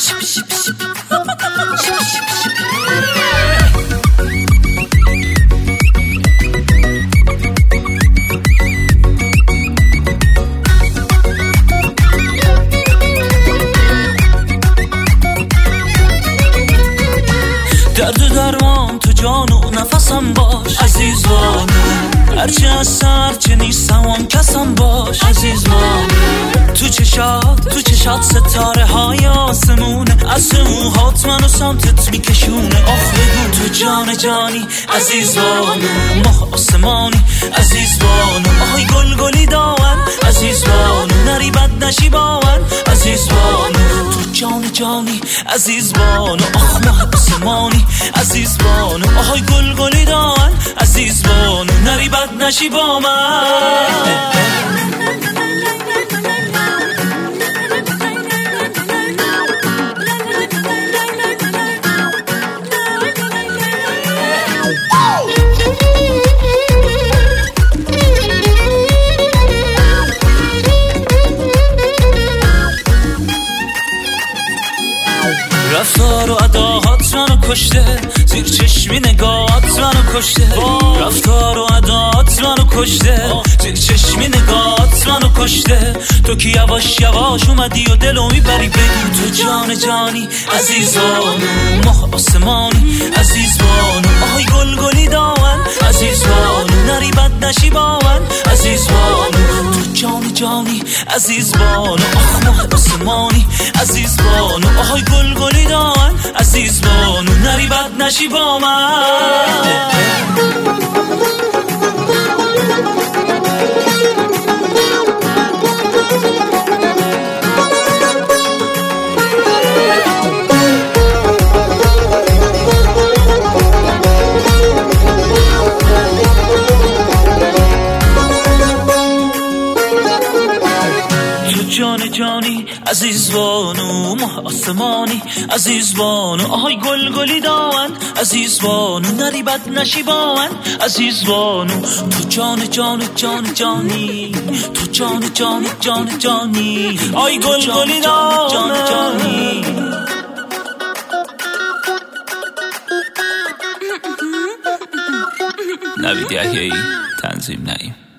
درد و درمان تو جان و نفسم باش عزیز بانو، هرچی از سر چه نیستم آن کسم باش عزیز بانو. تو چشات ستاره های آسمونه، از موهات منو سمتت میکشونه. آخ بگو تو جان جانی عزیز بانو، ماه آسمانی عزیز بانو. آهای گلگلی داون عزیز بانو، نری بد نشی باون عزیز بانو. تو جان جانی عزیز بانو، آخ ماه آسمانی عزیز بانو. آهای گلگلی داون عزیز بانو، نری بد نشی با من. رفتار و اداهات منو کشته، زیر چشمی نگاهات منو کشته. رفتار و اداهات منو کشته، زیر چشمی نگاهات منو کشته. تو که یواش یواش اومدی و دلو میبری. بگو تو جان جانی عزیز بانو، ماه آسمانی عزیز بانو. آهای گلگلی داون عزیز بانو، نری بد نشی باون عزیز بانو. تو جان جانی عزیز بانو، آخ ماه آسمانی عزیز بانو. آهای گلگلی داون عزیز بانو، نری بد نشی با من. جان جانی عزیز بانو، ماه آسمانی عزیز بانو. آهای گلگلی داون عزیز بانو، نری بد نشی با من عزیز بانو. تو جان جانی، تو جان جانی. آهای گلگلی داون جانی. نوید یحیایی، تنظیم نعیم.